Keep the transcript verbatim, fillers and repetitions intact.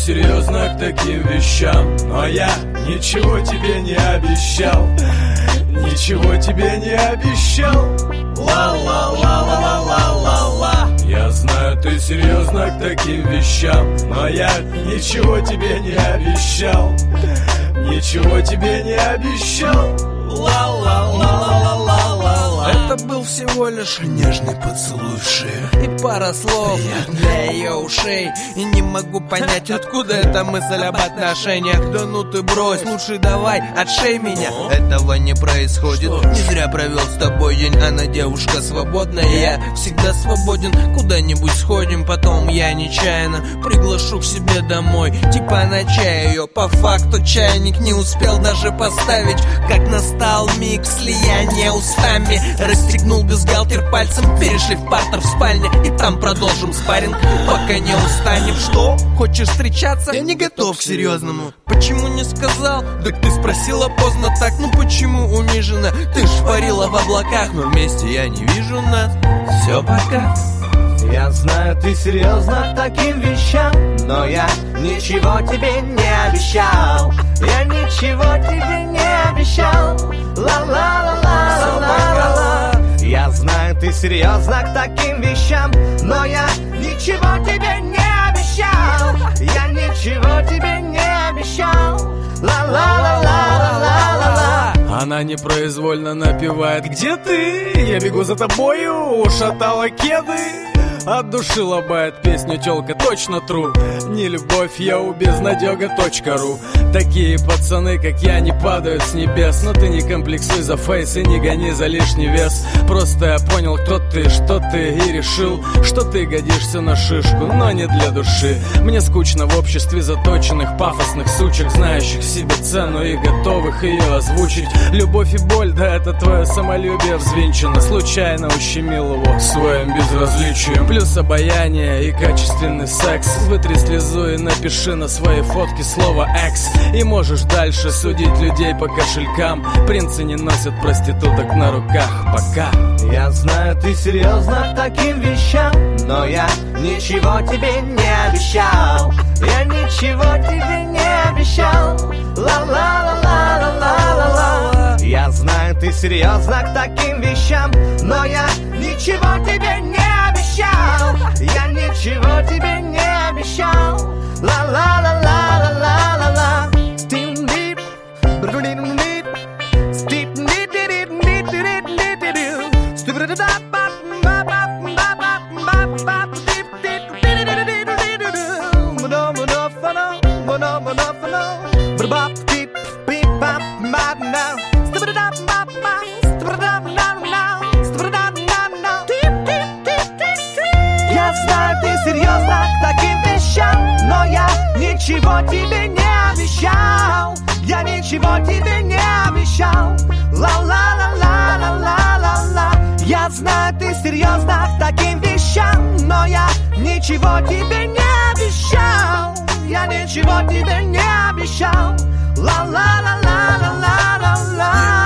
серьезно к таким вещам, но я ничего тебе не обещал. Ничего тебе не обещал. Ла-ла-ла-ла-ла-ла-ла-ла. Я знаю, ты серьезно к таким вещам, но я ничего тебе не обещал. Ничего тебе не обещал. Ла-ла-ла-ла-ла-ла-ла. Это был всего лишь нежный поцелуй в шею и пара слов для ее ушей. И не могу понять, откуда эта мысль об отношениях. Да ну ты брось, лучше давай отшей меня. Этого не происходит, не зря провел с тобой день. Она девушка свободная, я всегда свободен. Куда-нибудь сходим, потом я нечаянно приглашу к себе домой, типа на чай. Ее по факту чайник не успел даже поставить, как настал миг слияния устами. Расстегнул бюстгальтер пальцем, перешли в партер в спальне, и там продолжим спарринг, пока не устанем. Что? Хочешь встречаться? Я не готов к серьезному. Почему не сказал? Так ты спросила поздно так. Ну почему унижена? Ты ж парила в облаках, но вместе я не вижу нас. Все, пока. Я знаю, ты серьезно к таким вещам, но я ничего тебе не обещал. Я ничего тебе не обещал. Ла-ла-ла-ла-ла-ла-ла. Я знаю, ты серьезно к таким вещам, но я ничего тебе не обещал. Я ничего тебе не обещал. Ла-ла-ла-ла-ла-ла-ла. Она непроизвольно напевает: где ты? Я бегу за тобою, ушатала кеды. От души лобает песню тёлка, точно тру. Не любовь, я у безнадёга точка ру. Такие пацаны, как я, не падают с небес. Но ты не комплексуй за фейс и не гони за лишний вес. Просто я понял, кто ты, что ты, и решил, что ты годишься на шишку, но не для души. Мне скучно в обществе заточенных пафосных сучек, знающих себе цену и готовых её озвучить. Любовь и боль, да это твое самолюбие взвинчено. Случайно ущемил его своим безразличием. Плюс обаяние и качественный секс. Вытри слезу и напиши на своей фотке слово «экс». И можешь дальше судить людей по кошелькам. Принцы не носят проституток на руках. Пока. Я знаю, ты серьезно к таким вещам, но я ничего тебе не обещал. Я ничего тебе не обещал. Ла-ла-ла-ла-ла-ла-ла. Я знаю, ты серьезно к таким вещам, но я ничего тебе не обещал. Я ничего тебе не обещал. Ла-ла-ла-ла-ла-ла-ла. Я знаю, ты серьезно к таким вещам, но я ничего тебе не обещал. Я ничего тебе не обещал. Ла-ла-ла-ла-ла-ла-ла-ла. Я знаю, ты серьезно к таким вещам, но я ничего тебе не обещал. Я ничего тебе не обещал. Ла-ла-ла-ла-ла-ла-ла-ла.